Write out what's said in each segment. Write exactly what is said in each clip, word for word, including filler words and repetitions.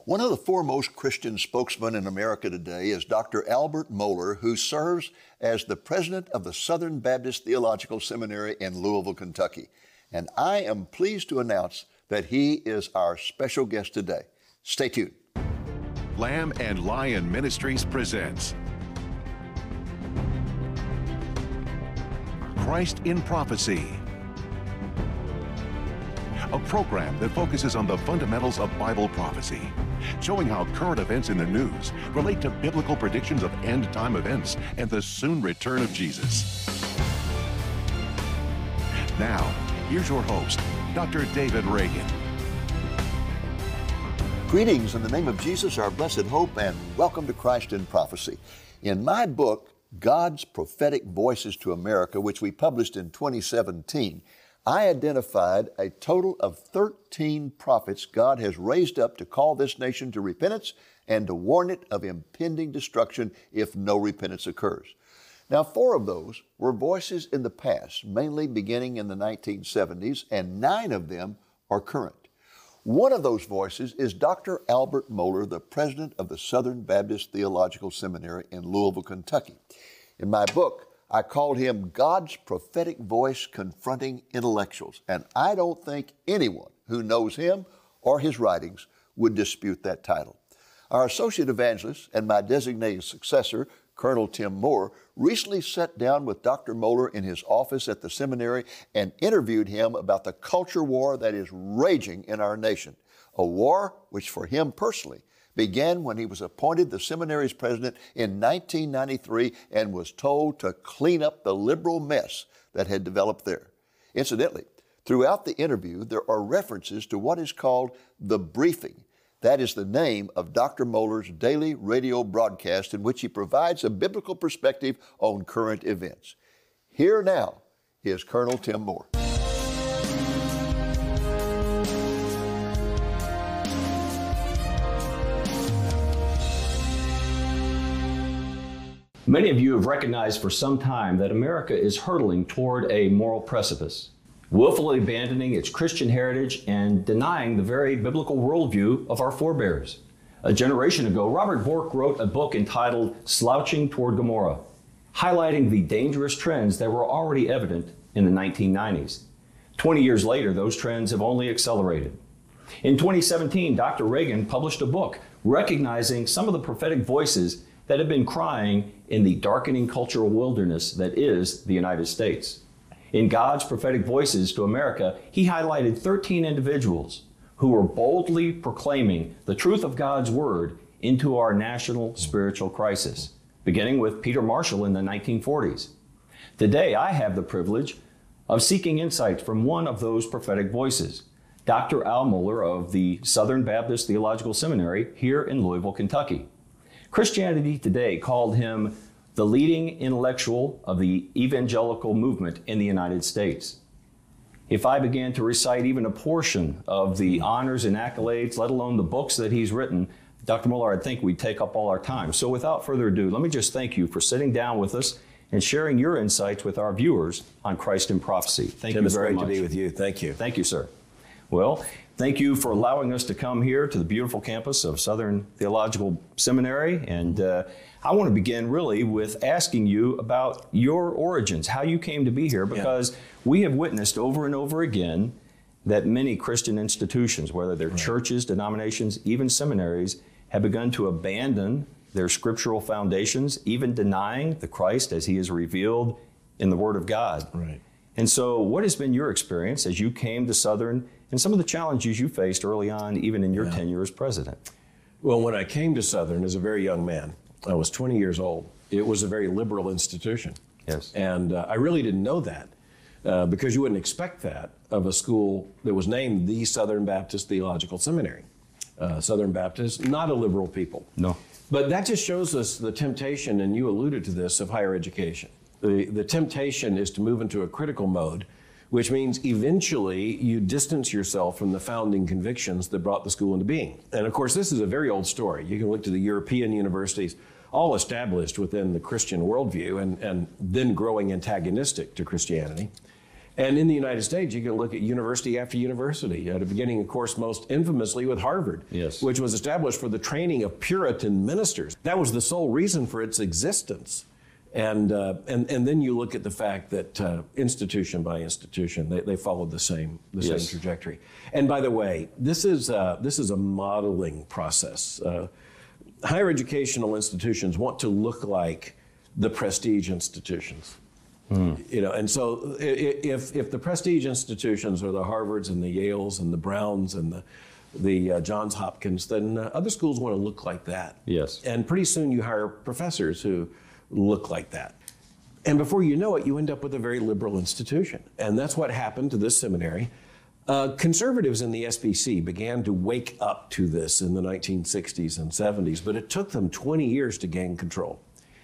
One of the foremost Christian spokesmen in America today is Doctor Albert Mohler, who serves as the president of the Southern Baptist Theological Seminary in Louisville, Kentucky. And I am pleased to announce that he is our special guest today. Stay tuned. Lamb and Lion Ministries presents Christ in Prophecy, a program that focuses on the fundamentals of Bible prophecy, showing how current events in the news relate to biblical predictions of end-time events and the soon return of Jesus. Now, here's your host, Doctor David Reagan. Greetings in the name of Jesus, our blessed hope, and welcome to Christ in Prophecy. In my book, God's Prophetic Voices to America, which we published in twenty seventeen, I identified a total of thirteen prophets God has raised up to call this nation to repentance and to warn it of impending destruction if no repentance occurs. Now, four of those were voices in the past, mainly beginning in the nineteen seventies, and nine of them are current. One of those voices is Doctor Albert Mohler, the president of the Southern Baptist Theological Seminary in Louisville, Kentucky. In my book, I called him God's prophetic voice confronting intellectuals, and I don't think anyone who knows him or his writings would dispute that title. Our associate evangelist and my designated successor, Colonel Tim Moore, recently sat down with Doctor Mohler in his office at the seminary and interviewed him about the culture war that is raging in our nation, a war which for him personally began when he was appointed the seminary's president in nineteen ninety-three and was told to clean up the liberal mess that had developed there. Incidentally, throughout the interview, there are references to what is called The Briefing. That is the name of Doctor Mohler's daily radio broadcast in which he provides a biblical perspective on current events. Here now is Colonel Tim Moore. Many of you have recognized for some time that America is hurtling toward a moral precipice, willfully abandoning its Christian heritage and denying the very biblical worldview of our forebears. A generation ago, Robert Bork wrote a book entitled Slouching Toward Gomorrah, highlighting the dangerous trends that were already evident in the nineteen nineties. Twenty years later, those trends have only accelerated. In twenty seventeen, Doctor Reagan published a book recognizing some of the prophetic voices that have been crying in the darkening cultural wilderness that is the United States. In God's Prophetic Voices to America, he highlighted thirteen individuals who were boldly proclaiming the truth of God's Word into our national spiritual crisis, beginning with Peter Marshall in the nineteen forties. Today, I have the privilege of seeking insights from one of those prophetic voices, Doctor Al Mohler of the Southern Baptist Theological Seminary here in Louisville, Kentucky. Christianity Today called him the leading intellectual of the evangelical movement in the United States. If I began to recite even a portion of the honors and accolades, let alone the books that he's written, Doctor Mohler, I think we'd take up all our time. So without further ado, let me just thank you for sitting down with us and sharing your insights with our viewers on Christ in Prophecy. Thank Tim, you very much. It's great to be with you. Thank you. Thank you, sir. Well, thank you for allowing us to come here to the beautiful campus of Southern Theological Seminary. And uh, I want to begin really with asking you about your origins, how you came to be here, because yeah. we have witnessed over and over again that many Christian institutions, whether they're right. churches, denominations, even seminaries, have begun to abandon their scriptural foundations, even denying the Christ as he is revealed in the Word of God. Right. And so what has been your experience as you came to Southern and some of the challenges you faced early on, even in your yeah. tenure as president? Well, when I came to Southern as a very young man, I was twenty years old. It was a very liberal institution. Yes. And uh, I really didn't know that uh, because you wouldn't expect that of a school that was named the Southern Baptist Theological Seminary. Uh, Southern Baptist, not a liberal people. No. But that just shows us the temptation, and you alluded to this, of higher education. The, the temptation is to move into a critical mode, which means eventually you distance yourself from the founding convictions that brought the school into being. And of course, this is a very old story. You can look to the European universities, all established within the Christian worldview and, and then growing antagonistic to Christianity. And in the United States, you can look at university after university, at the beginning, of course, most infamously with Harvard, yes. which was established for the training of Puritan ministers. That was the sole reason for its existence. And uh, and and then you look at the fact that uh, institution by institution, they, they followed the same the yes. same trajectory. And by the way, this is uh, this is a modeling process. Uh, higher educational institutions want to look like the prestige institutions. Hmm. You know, and so if if the prestige institutions are the Harvards and the Yales and the Browns and the the uh, Johns Hopkins, then uh, other schools want to look like that. Yes. And pretty soon you hire professors who look like that. And before you know it, you end up with a very liberal institution. And that's what happened to this seminary. Uh, conservatives in the S B C began to wake up to this in the nineteen sixties and seventies, but it took them twenty years to gain control.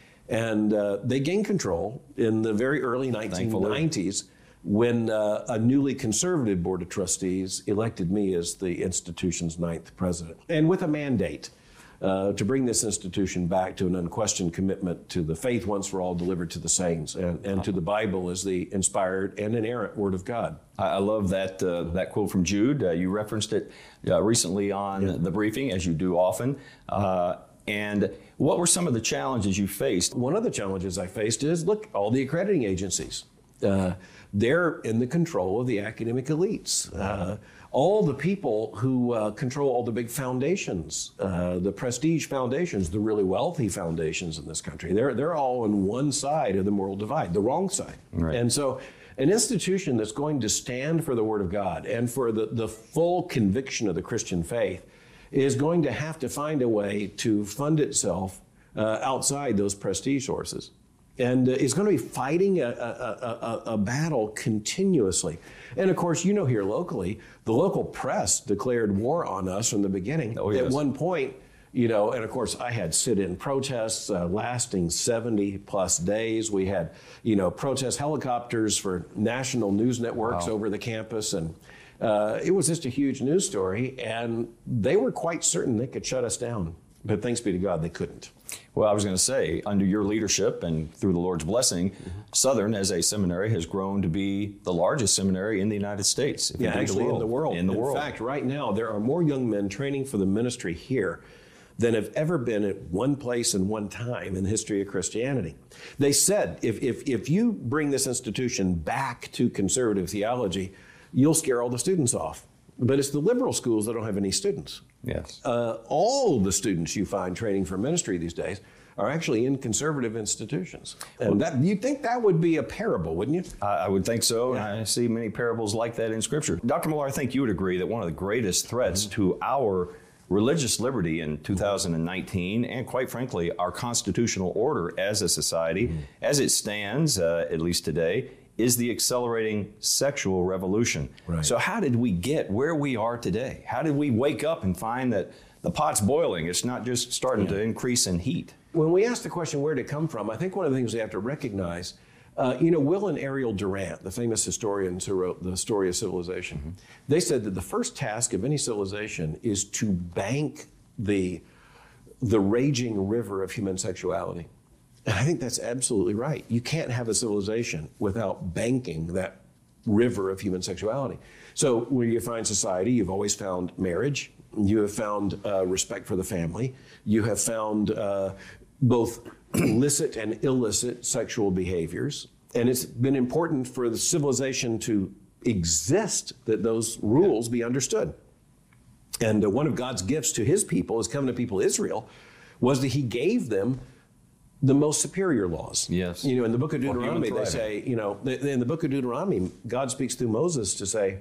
And uh, they gained control in the very early nineteen nineties when uh, a newly conservative board of trustees elected me as the institution's ninth president. And with a mandate uh, to bring this institution back to an unquestioned commitment to the faith once for all delivered to the saints and, and to the Bible as the inspired and inerrant Word of God. I love that uh, that quote from Jude. Uh, you referenced it uh, recently on Yeah. the briefing, as you do often. Uh, and what were some of the challenges you faced? One of the challenges I faced is, look, all the accrediting agencies, uh, they're in the control of the academic elites. Uh, all the people who uh, control all the big foundations, uh, the prestige foundations, the really wealthy foundations in this country, they're, they're all on one side of the moral divide, the wrong side. Right. And so an institution that's going to stand for the Word of God and for the, the full conviction of the Christian faith is going to have to find a way to fund itself uh, outside those prestige sources. And uh, is going to be fighting a, a, a, a battle continuously. And of course, you know, here locally, the local press declared war on us from the beginning. Oh, yes. At one point, you know, and of course, I had sit-in protests uh, lasting seventy plus days. We had, you know, protest helicopters for national news networks Wow. over the campus. And uh, it was just a huge news story. And they were quite certain they could shut us down. But thanks be to God, they couldn't. Well, I was going to say, under your leadership and through the Lord's blessing, mm-hmm. Southern, as a seminary, has grown to be the largest seminary in the United States. if Yeah, you think actually in the world. In the in world. fact, right now, there are more young men training for the ministry here than have ever been at one place and one time in the history of Christianity. They said, if, if, if you bring this institution back to conservative theology, you'll scare all the students off. But it's the liberal schools that don't have any students. Yes. Uh, all the students you find training for ministry these days are actually in conservative institutions. And that, you'd think that would be a parable, wouldn't you? I, I would think so, Yeah. and I see many parables like that in Scripture. Doctor Miller, I think you would agree that one of the greatest threats mm-hmm. to our religious liberty in two thousand nineteen, and quite frankly, our constitutional order as a society, mm-hmm. as it stands, uh, at least today, is the accelerating sexual revolution. Right. So how did we get where we are today? How did we wake up and find that the pot's boiling? It's not just starting yeah. to increase in heat. When we ask the question, where did it come from, I think one of the things we have to recognize, uh, you know, Will and Ariel Durant, the famous historians who wrote The Story of Civilization, mm-hmm. they said that the first task of any civilization is to bank the, the raging river of human sexuality. And I think that's absolutely right. You can't have a civilization without banking that river of human sexuality. So when you find society, you've always found marriage. You have found uh, respect for the family. You have found uh, both licit and illicit sexual behaviors. And it's been important for the civilization to exist that those rules be understood. And uh, one of God's gifts to his people, his covenant people Israel, was that he gave them the most superior laws. Yes. You know, in the book of For Deuteronomy, human they say, you know, in the book of Deuteronomy, God speaks through Moses to say,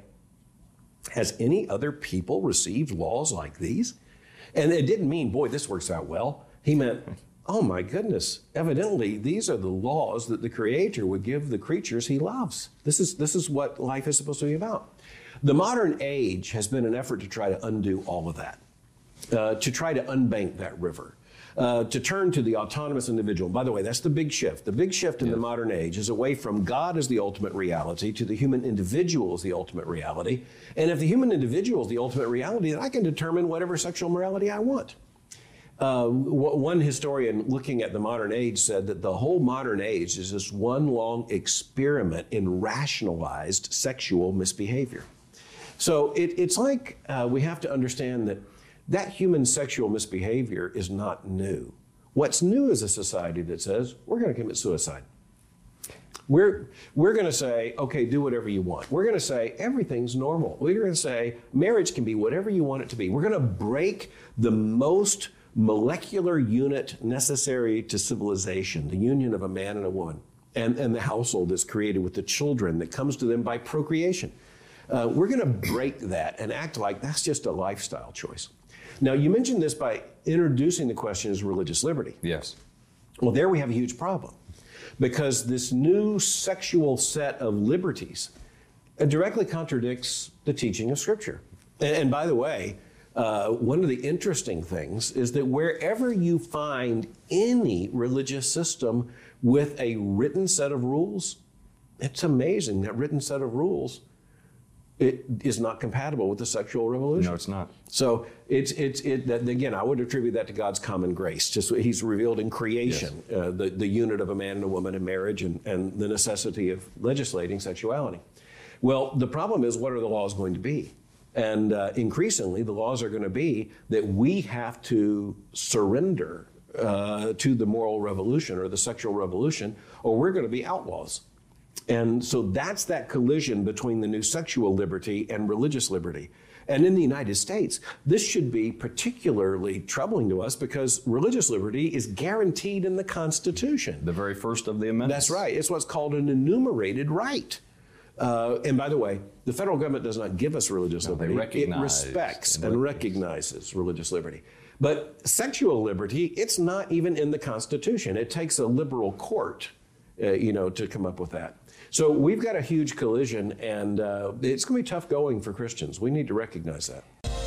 has any other people received laws like these? And it didn't mean, boy, this works out well. He meant, oh my goodness, evidently these are the laws that the Creator would give the creatures he loves. This is, this is what life is supposed to be about. The modern age has been an effort to try to undo all of that, uh, to try to unbank that river. Uh, to turn to the autonomous individual. By the way, that's the big shift. The big shift in yes. the modern age is away from God as the ultimate reality to the human individual as the ultimate reality. And if the human individual is the ultimate reality, then I can determine whatever sexual morality I want. Uh, w- one historian looking at the modern age said that the whole modern age is this one long experiment in rationalized sexual misbehavior. So it, it's like uh, we have to understand that that human sexual misbehavior is not new. What's new is a society that says, we're going to commit suicide. We're, we're going to say, okay, do whatever you want. We're going to say everything's normal. We're going to say marriage can be whatever you want it to be. We're going to break the most molecular unit necessary to civilization, the union of a man and a woman, and, and the household is created with the children that comes to them by procreation. Uh, we're going to break that and act like that's just a lifestyle choice. Now, you mentioned this by introducing the question as religious liberty. Yes. Well, there we have a huge problem, because this new sexual set of liberties uh, directly contradicts the teaching of Scripture. And, and by the way, uh, one of the interesting things is that wherever you find any religious system with a written set of rules, it's amazing that written set of rules it is not compatible with the sexual revolution. No, it's not. So it's it's it that, again, I would attribute that to God's common grace. Just what He's revealed in creation, yes. uh, the the unit of a man and a woman in marriage, and and the necessity of legislating sexuality. Well, the problem is, what are the laws going to be? And uh, increasingly, the laws are going to be that we have to surrender uh, to the moral revolution or the sexual revolution, or we're going to be outlaws. And so that's that collision between the new sexual liberty and religious liberty. And in the United States, this should be particularly troubling to us because religious liberty is guaranteed in the Constitution. The very first of the amendments. That's right. It's what's called an enumerated right. Uh, and by the way, the federal government does not give us religious no, liberty. They recognize it respects and, and recognizes religious liberty. But sexual liberty, it's not even in the Constitution. It takes a liberal court, uh, you know, to come up with that. So we've got a huge collision, and uh, it's going to be tough going for Christians. We need to recognize that.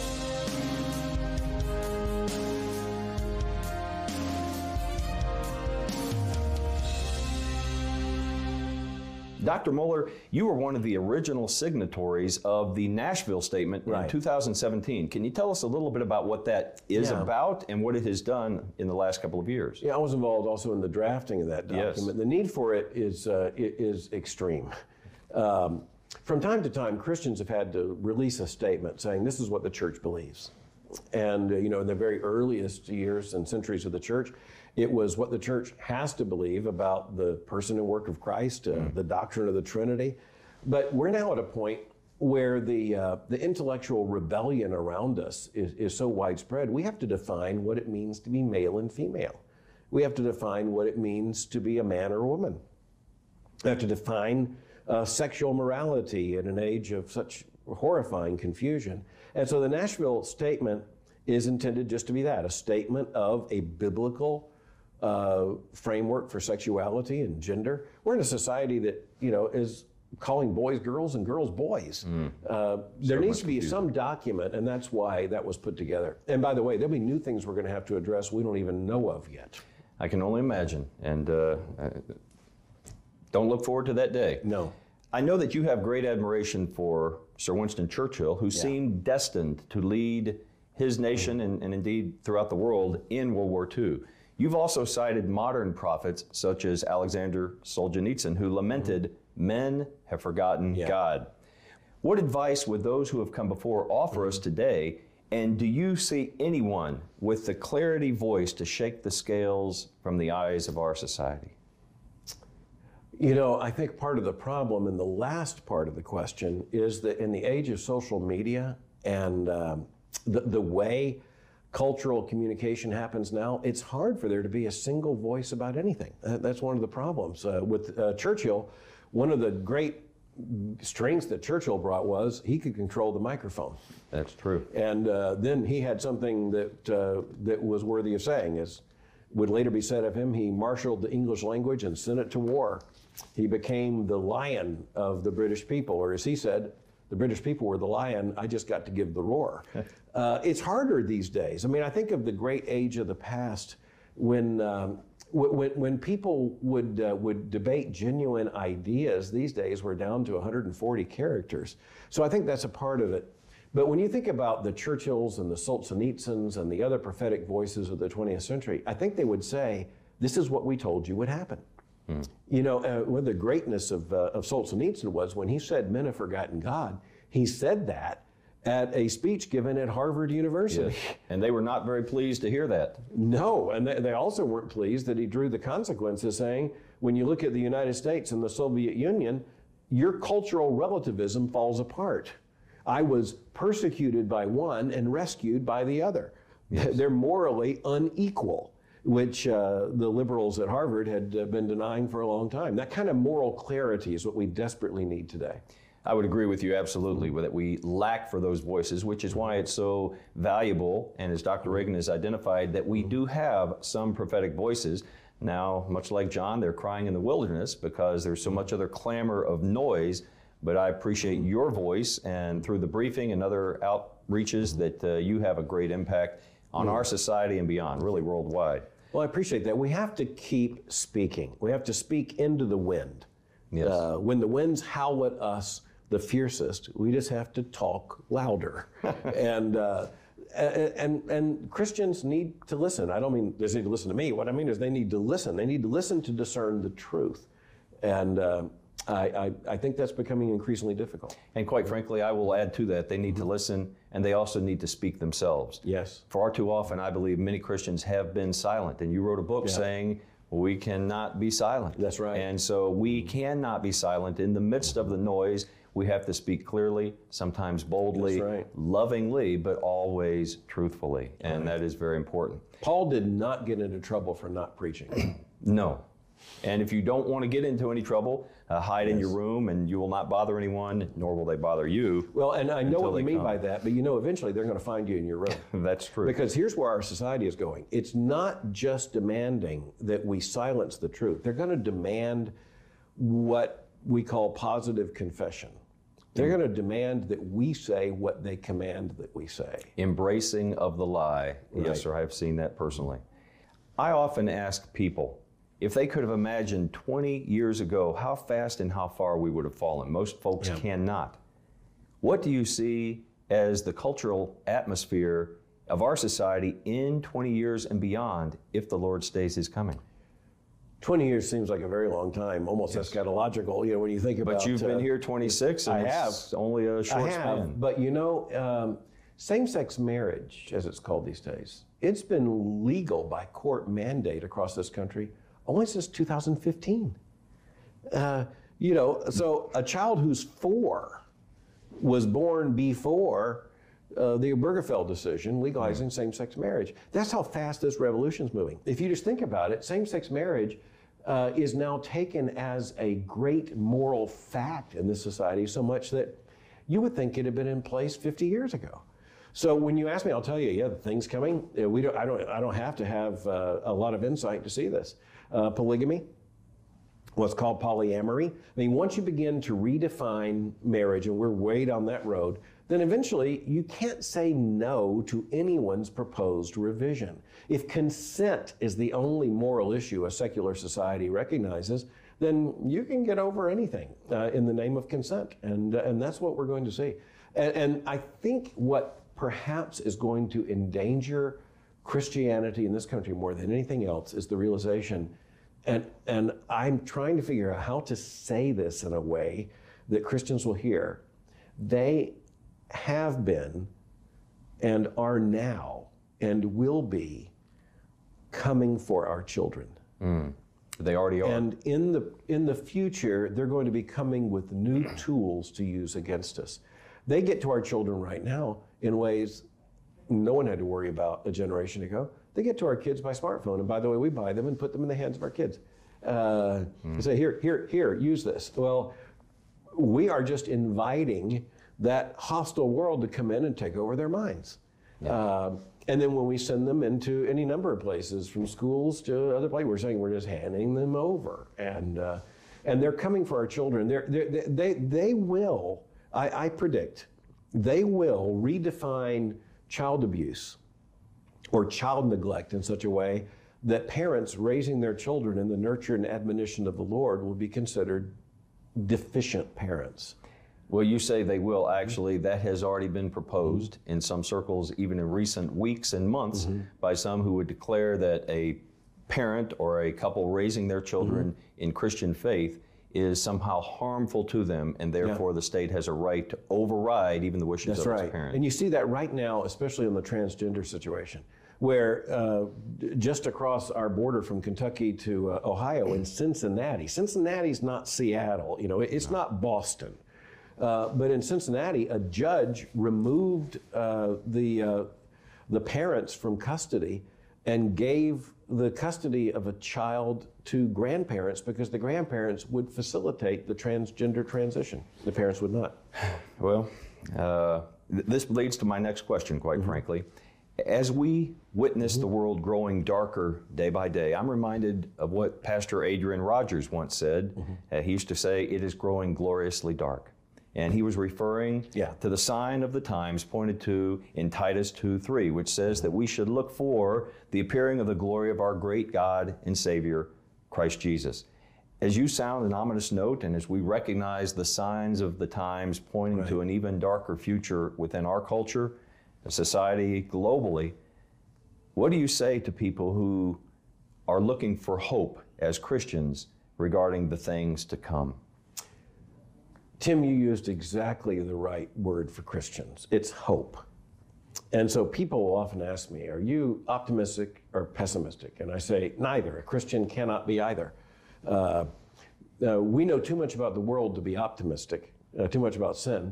Doctor Mohler, you were one of the original signatories of the Nashville Statement right. in two thousand seventeen. Can you tell us a little bit about what that is yeah. about and what it has done in the last couple of years? Yeah, I was involved also in the drafting of that document. Yes. The need for it is uh, is extreme. Um, from time to time, Christians have had to release a statement saying this is what the church believes. And uh, you know, in the very earliest years and centuries of the church, it was what the church has to believe about the person and work of Christ, uh, mm. the doctrine of the Trinity. But we're now at a point where the uh, the intellectual rebellion around us is, is so widespread, we have to define what it means to be male and female. We have to define what it means to be a man or a woman. We have to define uh, sexual morality in an age of such horrifying confusion. And so the Nashville Statement is intended just to be that, a statement of a biblical uh, framework for sexuality and gender. We're in a society that, you know, is calling boys girls and girls boys. Mm. Uh, there needs to be confusing. some document, and that's why that was put together. And by the way, there'll be new things we're going to have to address we don't even know of yet. I can only imagine, and uh, don't look forward to that day. No. I know that you have great admiration for Sir Winston Churchill, who yeah. seemed destined to lead his nation and, and indeed throughout the world in World War Two. You've also cited modern prophets such as Alexander Solzhenitsyn, who lamented, mm-hmm. men have forgotten yeah. God. What advice would those who have come before offer mm-hmm. us today? And do you see anyone with the clarity voice to shake the scales from the eyes of our society? You know, I think part of the problem in the last part of the question is that in the age of social media and um, the, the way cultural communication happens now, it's hard for there to be a single voice about anything. Uh, that's one of the problems. Uh, with uh, Churchill, one of the great strengths that Churchill brought was he could control the microphone. That's true. And uh, then he had something that uh, that was worthy of saying, as would later be said of him. He marshaled the English language and sent it to war. He became the lion of the British people, or as he said, the British people were the lion, I just got to give the roar. uh, it's harder these days. I mean, I think of the great age of the past when um, when, when people would uh, would debate genuine ideas. These days we're down to one hundred forty characters. So I think that's a part of it. But when you think about the Churchills and the Solzhenitsyns and the other prophetic voices of the twentieth century, I think they would say, this is what we told you would happen. Hmm. You know, uh, what the greatness of, uh, of Solzhenitsyn was when he said men have forgotten God, he said that at a speech given at Harvard University. Yes. And they were not very pleased to hear that. No, and they, they also weren't pleased that he drew the consequences, saying, when you look at the United States and the Soviet Union, your cultural relativism falls apart. I was persecuted by one and rescued by the other. Yes. They're morally unequal, which uh, the liberals at Harvard had uh, been denying for a long time. That kind of moral clarity is what we desperately need today. I would agree with you absolutely, that we lack for those voices, which is why it's so valuable, and as Doctor Reagan has identified, that we do have some prophetic voices. Now, much like John, they're crying in the wilderness because there's so much other clamor of noise, but I appreciate your voice, and through the briefing and other outreaches that uh, you have a great impact on our society and beyond, really worldwide. Well, I appreciate that. We have to keep speaking. We have to speak into the wind. Yes. Uh, when the winds howl at us the fiercest, we just have to talk louder. and, uh, and, and Christians need to listen. I don't mean they need to listen to me. What I mean is they need to listen. They need to listen to discern the truth. And uh, I, I, I think that's becoming increasingly difficult. And quite frankly, I will add to that, they need to listen, and they also need to speak themselves. Yes. Far too often, I believe many Christians have been silent. And you wrote a book Yeah. saying, we cannot be silent. That's right. And so we cannot be silent. In the midst of the noise, we have to speak clearly, sometimes boldly, That's right. lovingly, but always truthfully. And Right. that is very important. Paul did not get into trouble for not preaching. No. And if you don't want to get into any trouble, uh, hide in Yes. your room, and you will not bother anyone, nor will they bother you. Well, and I know Until what they you mean come. by that, but you know eventually they're going to find you in your room. That's true. Because here's where our society is going. It's not just demanding that we silence the truth. They're going to demand what we call positive confession. They're going to demand that we say what they command that we say. Embracing of the lie. Right. Yes, sir, I have seen that personally. I often ask people if they could have imagined twenty years ago how fast and how far we would have fallen. Most folks Yeah. cannot. What do you see as the cultural atmosphere of our society in twenty years and beyond if the Lord stays His coming? twenty years seems like a very long time, almost eschatological, you know, when you think about... But you've been uh, here twenty-six, and I have. it's only a short I have, span. but you know, um, same-sex marriage, as it's called these days, it's been legal by court mandate across this country only since two thousand fifteen. Uh, you know, so a child who's four was born before uh, the Obergefell decision legalizing same-sex marriage. That's how fast this revolution's moving. If you just think about it, same-sex marriage uh, is now taken as a great moral fact in this society, so much that you would think it had been in place fifty years ago. So when you ask me, I'll tell you, yeah, the thing's coming. Uh, We don't, I don't, I don't have to have uh, a lot of insight to see this. Uh, polygamy, what's called polyamory. I mean, once you begin to redefine marriage, and we're way down that road, then eventually you can't say no to anyone's proposed revision. If consent is the only moral issue a secular society recognizes, then you can get over anything uh, in the name of consent, and uh, and that's what we're going to see. And, and I think what perhaps is going to endanger Christianity in this country more than anything else is the realization, and, and I'm trying to figure out how to say this in a way that Christians will hear. They have been and are now and will be coming for our children. Mm. They already are. And in the, in the future, they're going to be coming with new tools to use against us. They get to our children right now in ways no one had to worry about a generation ago. They get to our kids by smartphone, and by the way, we buy them and put them in the hands of our kids. Uh, mm. Say, here, here, here, use this. Well, we are just inviting that hostile world to come in and take over their minds. Yeah. Uh, and then when we send them into any number of places, from schools to other places, we're saying we're just handing them over. And uh, and they're coming for our children. They're, they're, they, they will, I, I predict, they will redefine child abuse or child neglect in such a way that parents raising their children in the nurture and admonition of the Lord will be considered deficient parents. Well, you say they will. Actually, that has already been proposed mm-hmm. in some circles, even in recent weeks and months, mm-hmm. by some who would declare that a parent or a couple raising their children mm-hmm. in Christian faith is somehow harmful to them, and therefore yeah. the state has a right to override even the wishes That's of right. its parent. And you see that right now, especially in the transgender situation, where uh, just across our border from Kentucky to uh, Ohio in Cincinnati, Cincinnati's not Seattle, you know, it's no. not Boston. Uh, but in Cincinnati, a judge removed uh, the, uh, the parents from custody and gave the custody of a child to grandparents because the grandparents would facilitate the transgender transition. The parents would not. Well, uh, th- this leads to my next question, quite mm-hmm. frankly. As we witness mm-hmm. the world growing darker day by day, I'm reminded of what Pastor Adrian Rogers once said. Mm-hmm. Uh, he used to say, "It is growing gloriously dark." And he was referring yeah. to the sign of the times pointed to in Titus two three, which says that we should look for the appearing of the glory of our great God and Savior, Christ Jesus. As you sound an ominous note, and as we recognize the signs of the times pointing right. to an even darker future within our culture, society, globally, what do you say to people who are looking for hope as Christians regarding the things to come? Tim, you used exactly the right word for Christians. It's hope. And so people will often ask me, are you optimistic or pessimistic? And I say, neither. A Christian cannot be either. Uh, uh, we know too much about the world to be optimistic, uh, too much about sin.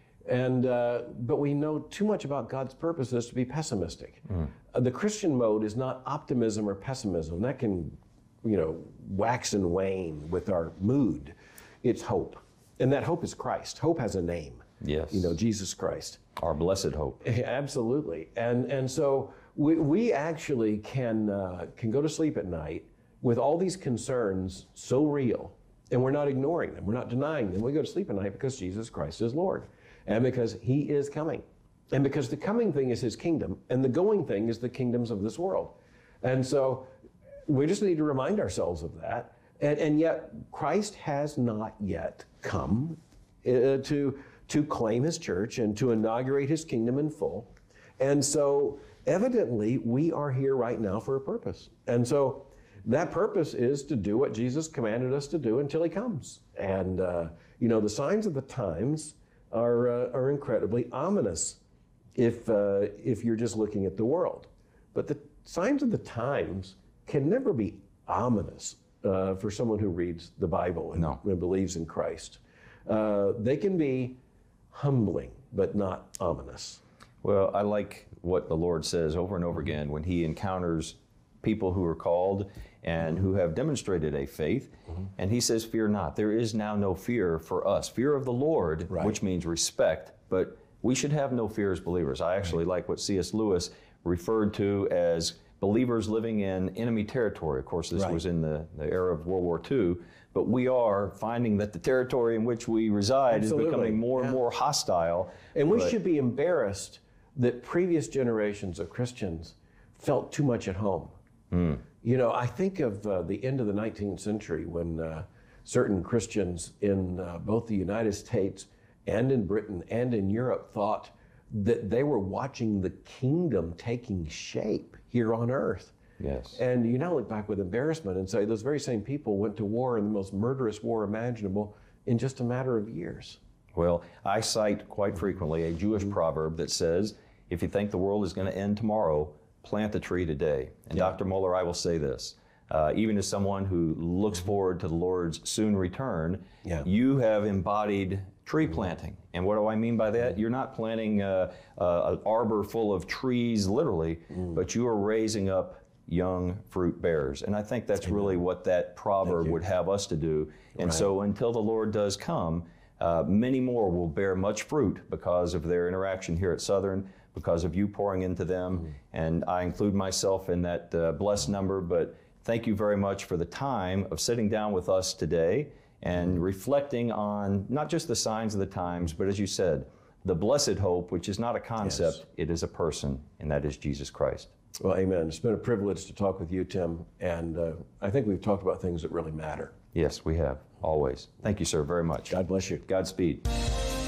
And uh, but we know too much about God's purposes to be pessimistic. Mm. Uh, the Christian mode is not optimism or pessimism. That can, you know, wax and wane with our mood. It's hope. And that hope is Christ. Hope has a name. Yes. You know, Jesus Christ. Our blessed hope. Absolutely. And and so we we actually can uh, can go to sleep at night with all these concerns so real, and we're not ignoring them. We're not denying them. We go to sleep at night because Jesus Christ is Lord, and because He is coming, and because the coming thing is His kingdom, and the going thing is the kingdoms of this world. And so we just need to remind ourselves of that. And, and yet, Christ has not yet come uh, to, to claim His church and to inaugurate His kingdom in full. And so, evidently, we are here right now for a purpose. And so, that purpose is to do what Jesus commanded us to do until He comes. And, uh, you know, the signs of the times are, uh, are incredibly ominous if, uh, if you're just looking at the world. But the signs of the times can never be ominous. Uh, for someone who reads the Bible and, no. and believes in Christ. Uh, they can be humbling, but not ominous. Well, I like what the Lord says over and over again when He encounters people who are called and who have demonstrated a faith. Mm-hmm. And He says, "Fear not." There is now no fear for us. Fear of the Lord, right. which means respect, but we should have no fear as believers. I actually right. like what C S Lewis referred to as believers living in enemy territory. Of course, this right. was in the, the era of World War Two, but we are finding that the territory in which we reside Absolutely. is becoming more yeah. and more hostile. And we but, should be embarrassed that previous generations of Christians felt too much at home. Mm. You know, I think of uh, the end of the nineteenth century when uh, certain Christians in uh, both the United States and in Britain and in Europe thought that they were watching the kingdom taking shape here on earth. Yes. And you now look back with embarrassment and say those very same people went to war in the most murderous war imaginable in just a matter of years. Well, I cite quite frequently a Jewish mm-hmm. proverb that says, if you think the world is going to end tomorrow, plant the tree today. And yeah. Doctor Mohler, I will say this, uh, even as someone who looks forward to the Lord's soon return, yeah. you have embodied tree planting. And what do I mean by that? You're not planting uh, uh, an arbor full of trees, literally, mm. but you are raising up young fruit bearers. And I think that's Amen. really what that proverb would have us to do. And right. so until the Lord does come, uh, many more will bear much fruit because of their interaction here at Southern, because of you pouring into them. Mm. And I include myself in that uh, blessed number, but thank you very much for the time of sitting down with us today and reflecting on not just the signs of the times, but as you said, the blessed hope, which is not a concept, yes. it is a person, and that is Jesus Christ. Well, amen. It's been a privilege to talk with you, Tim, and uh, I think we've talked about things that really matter. Yes, we have, always. Thank you, sir, very much. God bless you. Godspeed.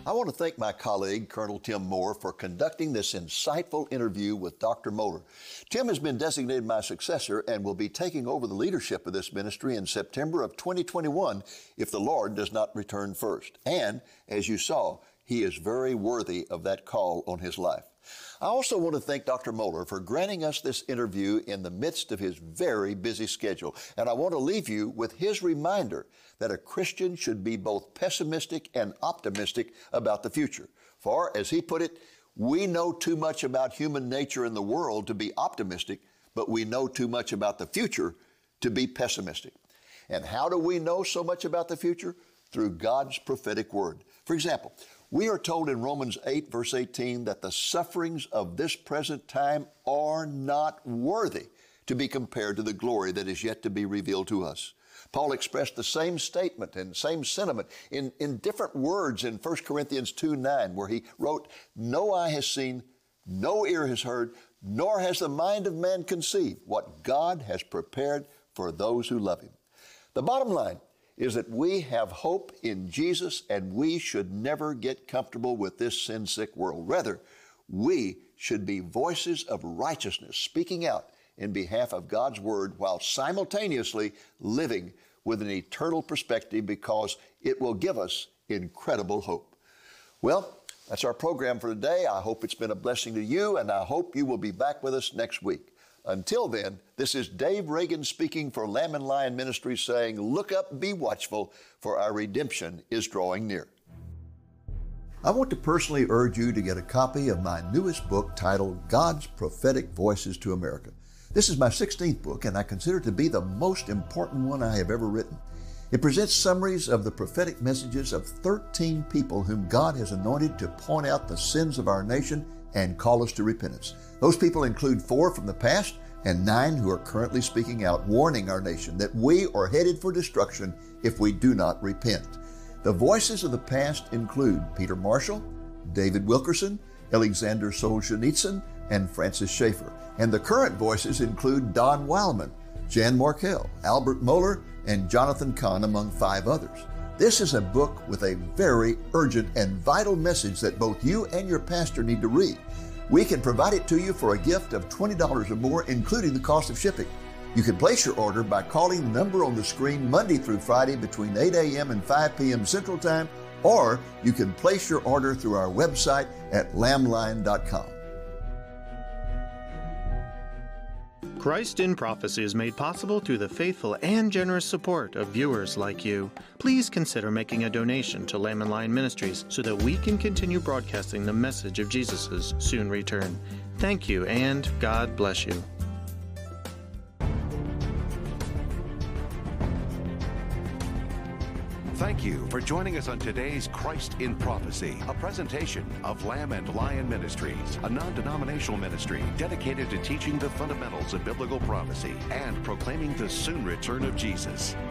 I want to thank my colleague, Colonel Tim Moore, for conducting this insightful interview with Doctor Mohler. Tim has been designated my successor and will be taking over the leadership of this ministry in September of twenty twenty-one if the Lord does not return first. And, as you saw, he is very worthy of that call on his life. I also want to thank Doctor Mohler for granting us this interview in the midst of his very busy schedule. And I want to leave you with his reminder that a Christian should be both pessimistic and optimistic about the future. For, as he put it, we know too much about human nature in the world to be optimistic, but we know too much about the future to be pessimistic. And how do we know so much about the future? Through God's prophetic word. For example, we are told in Romans eight, verse eighteen, that the sufferings of this present time are not worthy to be compared to the glory that is yet to be revealed to us. Paul expressed the same statement and same sentiment in, in different words in First Corinthians two nine, where he wrote, "No eye has seen, no ear has heard, nor has the mind of man conceived what God has prepared for those who love him." The bottom line is that we have hope in Jesus, and we should never get comfortable with this sin-sick world. Rather, we should be voices of righteousness, speaking out in behalf of God's word while simultaneously living with an eternal perspective, because it will give us incredible hope. Well, that's our program for today. I hope it's been a blessing to you, and I hope you will be back with us next week. Until then, this is Dave Reagan speaking for Lamb and Lion Ministries, saying, look up, be watchful, for our redemption is drawing near. I want to personally urge you to get a copy of my newest book titled God's Prophetic Voices to America. This is my sixteenth book, and I consider it to be the most important one I have ever written. It presents summaries of the prophetic messages of thirteen people whom God has anointed to point out the sins of our nation and call us to repentance. Those people include four from the past and nine who are currently speaking out, warning our nation that we are headed for destruction if we do not repent. The voices of the past include Peter Marshall, David Wilkerson, Alexander Solzhenitsyn, and Francis Schaeffer. And the current voices include Don Wildman, Jan Markell, Albert Mohler, and Jonathan Cahn, among five others. This is a book with a very urgent and vital message that both you and your pastor need to read. We can provide it to you for a gift of twenty dollars or more, including the cost of shipping. You can place your order by calling the number on the screen Monday through Friday between eight a.m. and five p.m. Central Time, or you can place your order through our website at lamb lion dot com. Christ in Prophecy is made possible through the faithful and generous support of viewers like you. Please consider making a donation to Lamb and Lion Ministries so that we can continue broadcasting the message of Jesus' soon return. Thank you, and God bless you. Thank you for joining us on today's Christ in Prophecy, a presentation of Lamb and Lion Ministries, a non-denominational ministry dedicated to teaching the fundamentals of biblical prophecy and proclaiming the soon return of Jesus.